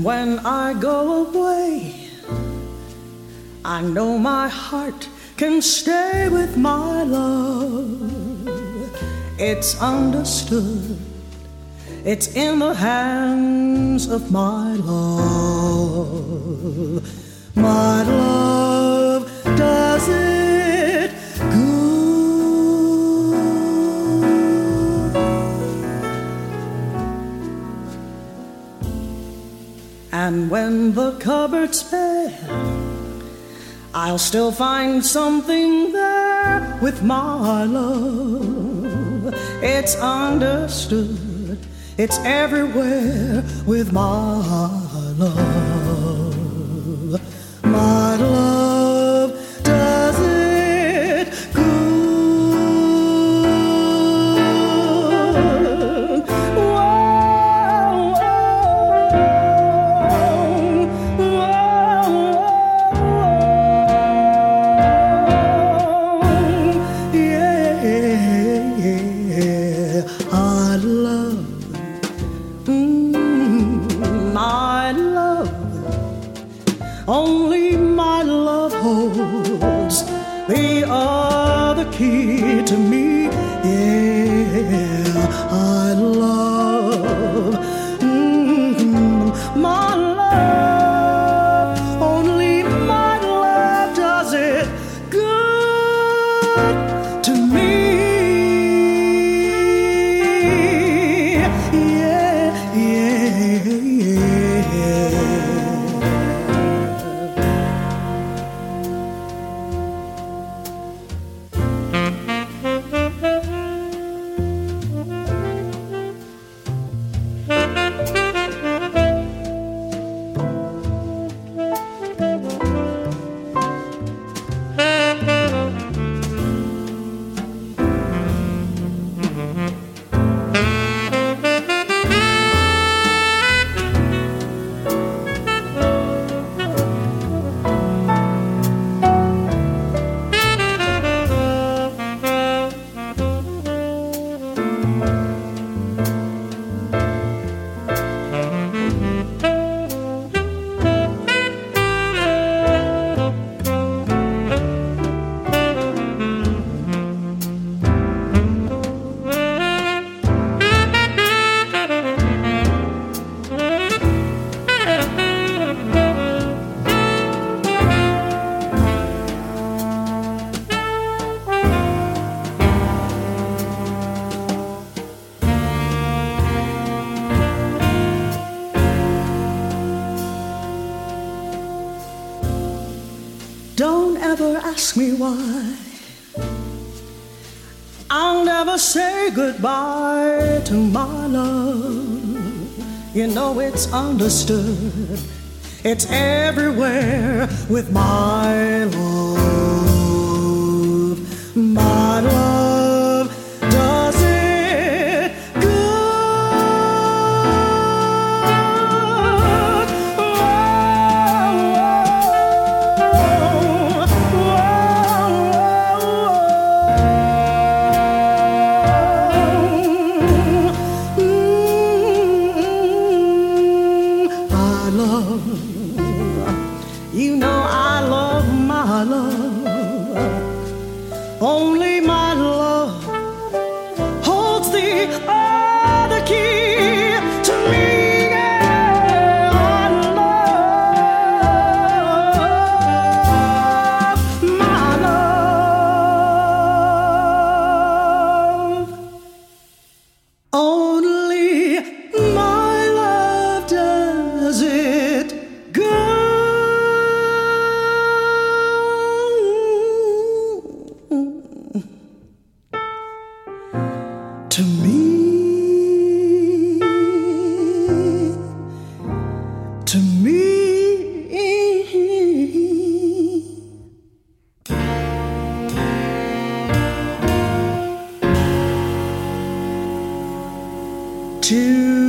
when I go away, I know my heart can stay with my love. It's understood, it's in the hands of my love. My love does it good. And when the cupboard's bare, I'll still find something there with my love. It's understood, it's everywhere with my love. My love does it good. Whoa, yeah, I love, my love. Only my love holds the other key to me. Yeah, I love my love. Only my love does it good to me. Yeah, yeah, yeah. Don't ever ask me why. I'll never say goodbye to my love. You know it's understood, it's everywhere with my love. My love does it good. You know I love my love. Only my love holds the other key to me. Yeah, I love my love. Only my love does it good. To me, to me, to